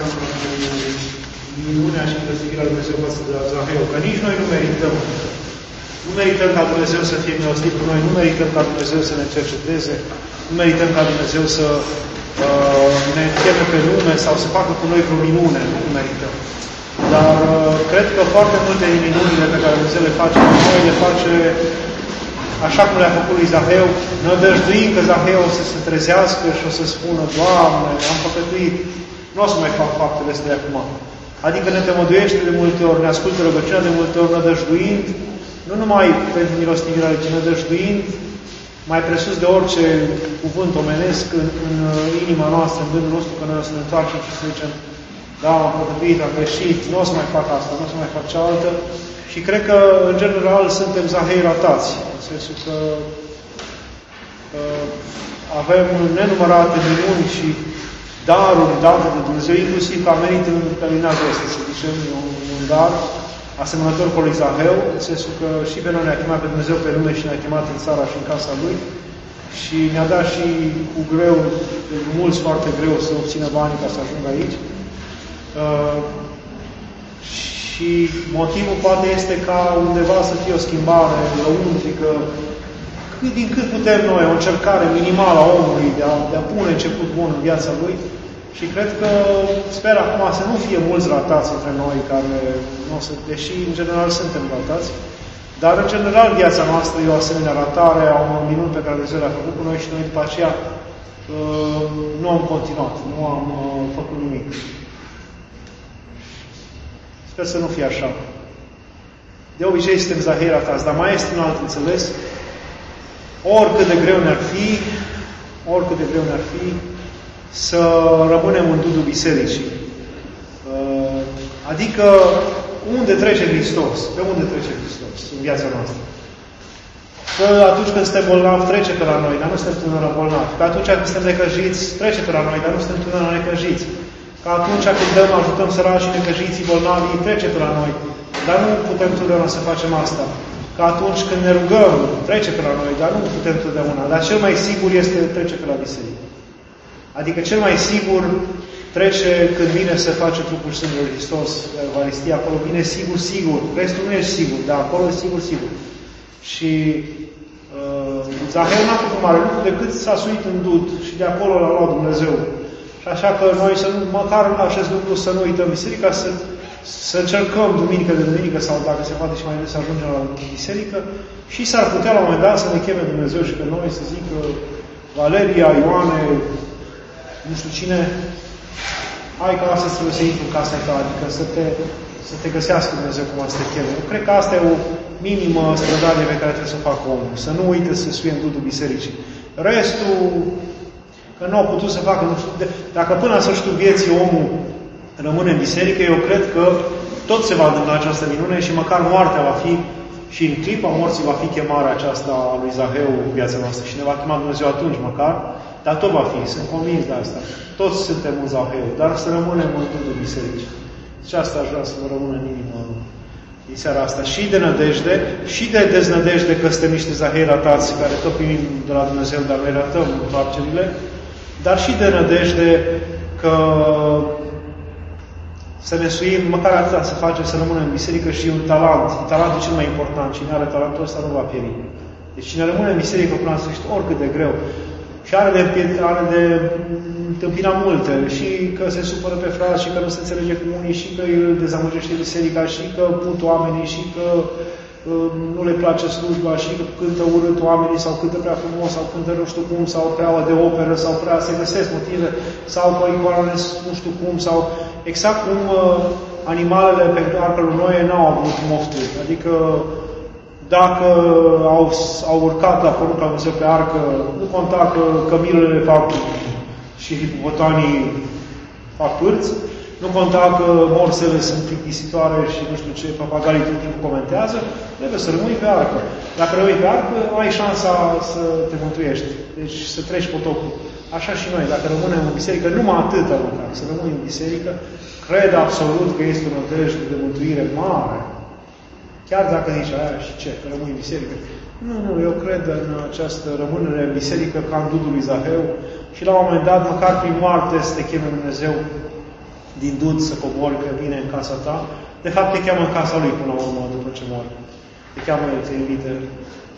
minunea și milostivia lui Dumnezeu față de Zaheu, că nici noi nu merităm. Nu merităm ca Dumnezeu să fie milostiv cu noi, nu merităm ca Dumnezeu să ne cerceteze, nu merităm ca Dumnezeu să ne cheme pe lume sau să facă cu noi vreo minune, nu merităm. Dar cred că foarte multe minunile pe care Dumnezeu le face cu noi, le face așa cum le-a făcut lui Zaheu, nădăjduind că Zaheu o să se trezească și o să spună: Doamne, am păcătuit, nu o să mai fac faptele astea de acum. Adică ne temăduiește de multe ori, ne ascultă rugăciunea de multe ori, nădăjduind, nu numai pentru milostivirea, ci nădăjduind mai presus de orice cuvânt omenesc în inima noastră, în gândul nostru, că noi o să ne întoarcem și să zicem: da, am păcătuit, am greșit, nu o să mai fac asta, nu o să mai fac cealaltă. Și cred că, în general, suntem Zahei ratați, în sensul că avem nenumărate minuni și daruri date de Dumnezeu, inclusiv ca merit în călinatul ăsta, să zicem, un dar asemănător cu lui Zaheu, în sensul că și pe noi ne-a chemat pe Dumnezeu pe lume și ne-a chemat în țara și în casa Lui și ne-a dat și cu greu, mulți foarte greu, să obțină banii ca să ajungă aici. Și motivul poate este ca undeva să fie o schimbare lăuntrică, din cât putem noi, o încercare minimală a omului de a pune început bun în viața lui. Și cred că, sper acum să nu fie mulți ratați între noi, care nu o să, deși în general suntem ratați, dar în general viața noastră e o asemenea ratare a unor minuni pe care Dumnezeu le-a făcut cu noi și noi după aceea nu am continuat, nu am făcut nimic. Sper să nu fie așa. De obicei suntem Zahei ratați, dar mai este un alt înțeles. Oricât de greu ne-ar fi, să rămânem în dudul bisericii. Adică, unde trece Hristos? Pe unde trece Hristos în viața noastră? Că atunci când suntem bolnavi, trece pe la noi, dar nu suntem tânără bolnavi. Că atunci când suntem necăjiți, trece pe la noi, dar nu suntem tânără necăjiți. Că atunci când dăm, ajutăm săracii, necăjiții, bolnavii, trece pe la noi, dar nu putem totdeauna să facem asta. Că atunci când ne rugăm, trece pe la noi, dar nu putem totdeauna. Dar cel mai sigur este trece pe la biserică. Adică cel mai sigur trece când vine să face trupul și sângele lui Hristos, Euharistia, acolo vine sigur. Restul nu ești sigur, dar acolo e sigur. Și Zaheu n-a făcut mare lucru decât s-a suit în dud și de acolo l-a luat Dumnezeu. Și așa că noi, măcar acest lucru, să nu uităm biserica, să încercăm duminică de duminică sau dacă se poate și mai des să ajungem la biserică și s-ar putea la un moment dat să ne cheme Dumnezeu și pe noi să zică: Valeria, Ioane, nu știu cine, hai că astăzi trebuie să intru în casa ta, adică să te găsească Dumnezeu cum să te cheme. Eu cred că asta e o minimă strădanie pe care trebuie să o facă omul. Să nu uite să se suie în dudul bisericii. Restul, că nu au putut să facă, nu știu, dacă până la sfârșitul vieții omul rămâne în biserică, eu cred că tot se va întâmpla această minune și măcar moartea va fi, și în clipa morții va fi chemarea aceasta a lui Zaheu în viața noastră și ne va chema Dumnezeu atunci măcar, dar tot va fi, sunt convins de asta. Toți suntem un Zaheu, dar să rămânem în dudul bisericii. Și asta aș vrea să vă rămână în inimă din seara asta. Și de nădejde, și de deznădejde că suntem niște Zahei ratați, care tot primim de la Dumnezeu, dar noi ratăm întoarcerile, dar și de nădejde că să ne suim, măcar atâta să facem, să rămânem în biserică și un talent. Talentul e cel mai important. Cine are talentul ăsta nu va pieri. Deci cine rămâne în biserică până la sfârșit, oricât de greu, și are de întâmpina multe, și că se supără pe frați, și că nu se înțelege cu unii, și că îl dezamăgește biserica, și că put oamenii, și că nu le place slujba, și că cântă urât oamenii, sau cântă prea frumos, sau cântă nu știu cum, sau prea de operă, sau prea se găsesc motive, sau că icoanele nu știu cum, sau exact cum animalele pe arca lui Noe n-au avut mofturi. Adică dacă au urcat la porunca lui Dumnezeu pe arcă, nu conta că cămilele fac și hipopotanii fac pârți, nu conta că morsele sunt plictisitoare și nu știu ce, papagalii tot timpul comentează, trebuie să rămâi pe arcă. Dacă rămâi pe arcă, ai șansa să te mântuiești. Deci să treci potopul. Așa și noi, dacă rămânem în biserică, numai atâta măcar, să rămânem în biserică, cred absolut că este o nădejde de mântuire mare. Chiar dacă zici, aia și ce, că rămâi în biserică. Nu, eu cred în această rămânere în biserică ca în dudul lui Zaheu și la un moment dat, măcar prin moarte, să te cheme Dumnezeu din dud să cobori, că vine în casa ta. De fapt, te cheamă în casa lui până la urmă, după ce moare. Te cheamă, te invită